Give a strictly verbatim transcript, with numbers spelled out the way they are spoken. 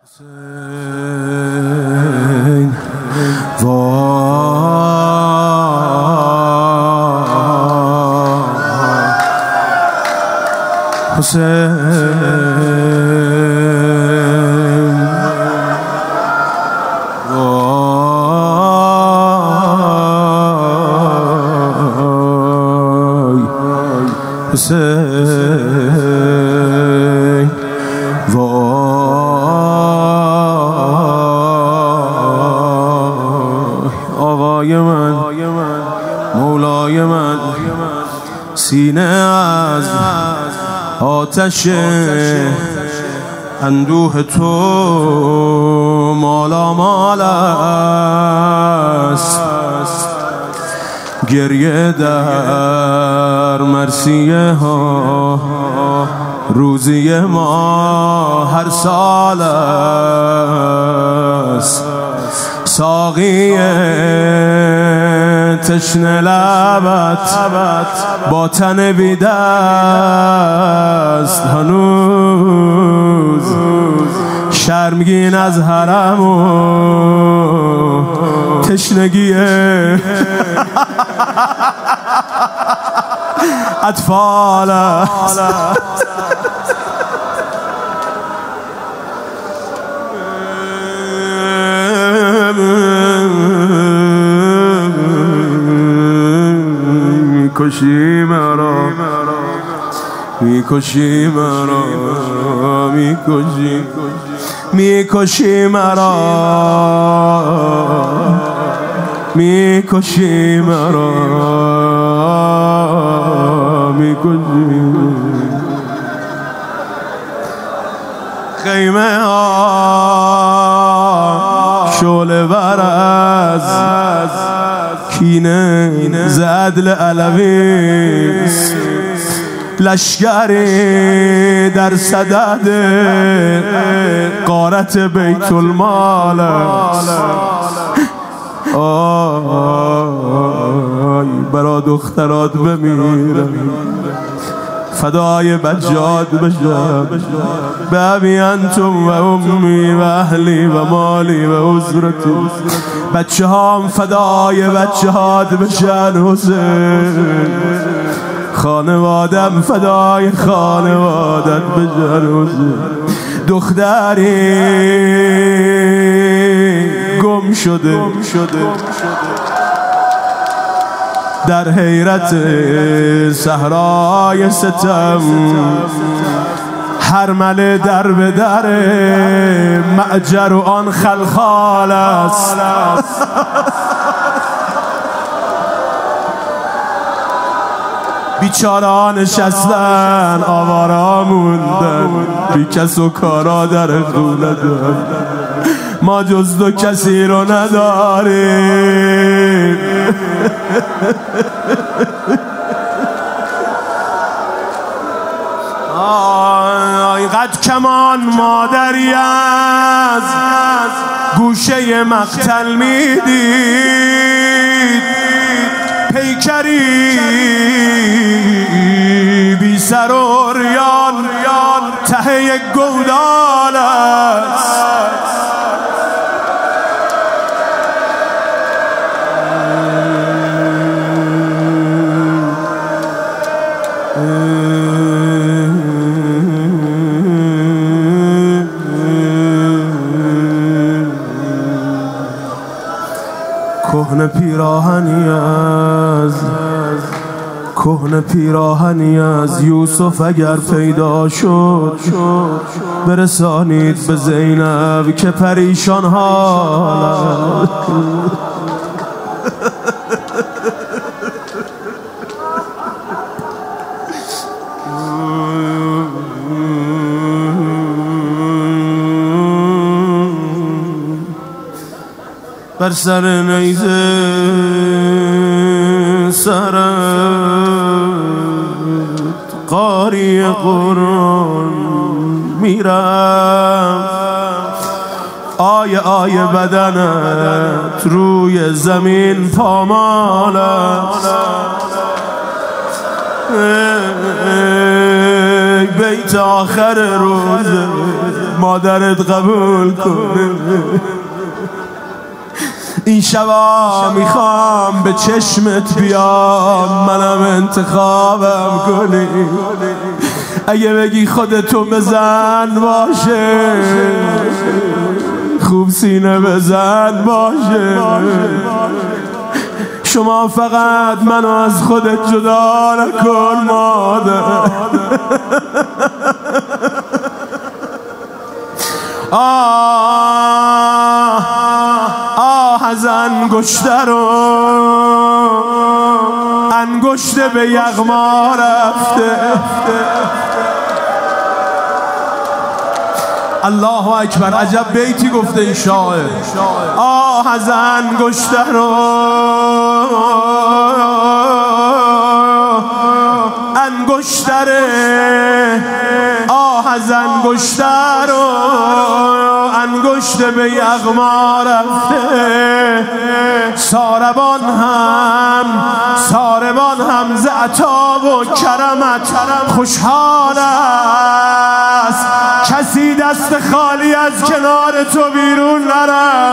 حسین حسین آقای من مولای من سینه از آتش اندوه تو مالا مال است، گریه در مرثیه ها روزی ما هر سال است. ساقی تشنه لبت با تن بی دست هنوز شرمگین از حرم و تشنگی اطفال است. میکشی مرا میکشی مرا میکشی میکشی مرا میکشی مرا میکشی خیمه ها شعله ور از کینه ز عدل علوی، لشکری در صدد غارت بیت المال است. آی برا دخترات بمیرم، فدای بجاد بشم، به ابی انتم و امی و اهلی و مالی و عزرتی. بچه هام فدای بچه هات بشن حسین، خانوادم فدای خانوادت بشن حسین. دختری گم شده در حیرت صحرای ستم، هرمله در به در معجر و آن خلخال است. بیچاره‌ها نشستن آوارا موندن، بی کس و کارا در خونه دارن، ما جز دو کسی رو نداریم. قد کمان مادری از گوشه مقتل میدید، پیکری بی سر و ریال ته یک گودال است. کهنه پیراهنی از کهنه پیراهنی از یوسف اگر پیدا شد، برسانید به زینب که پریشان حال. بر سر نیزه سرت قاری قرآن میرم، آیه آیه بدنت روی زمین پامال است. بیت آخر روزه مادرت قبول کنه. این شبا میخوام به چشمت بیام، منم انتخابم کنی. اگه بگی خودتو بزن باشه، خوب سینه بزن باشه. شما فقط منو از خودت جدا نکن مادر. آه آه از انگشته رو انگشته به یغما رفته. الله اکبر، عجب بیتی گفته این شاعر. آه از انگشته رو انگشتره، آه از انگشته رو انگشت به یغما رفته. ساربان هم ساربان هم ز عطا و کرمت خوشحال است، کسی دست خالی از کنار تو بیرون نرفت.